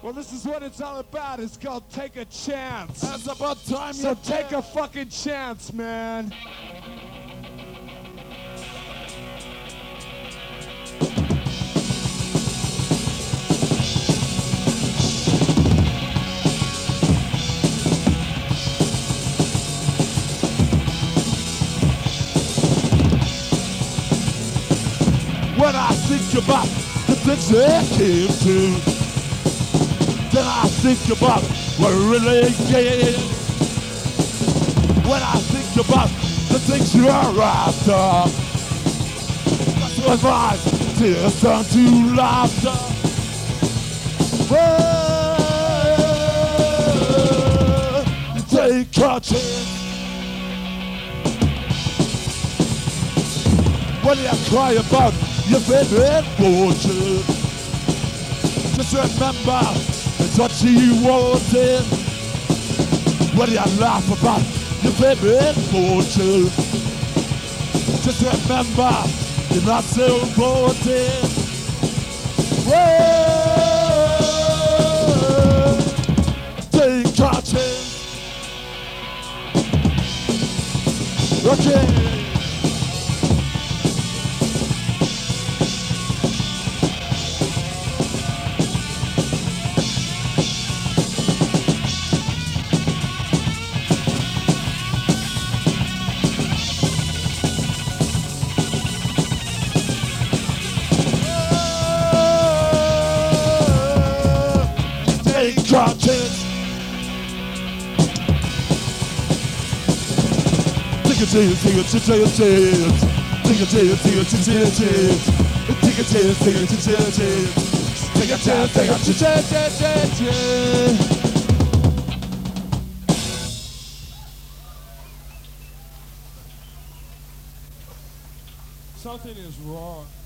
Well, this is what it's all about. It's called Take a Chance. That's about time. So take a fucking chance, man. When I think about the things that came to, then I think about what really came. When I think about the things you are after, that's what my tears turn to laughter. Well, take a chance. When you cry about your favorite fortune, just remember it's what you wanted. When you laugh about your favorite fortune, just remember you're not so important. Well, take a chance. Okay. Take a chance, take a chance, take a chance. Take a chance, take a chance, take a chance. Take a chance, take a chance, take a chance. Take a chance, take a chance, take a chance. Something is wrong.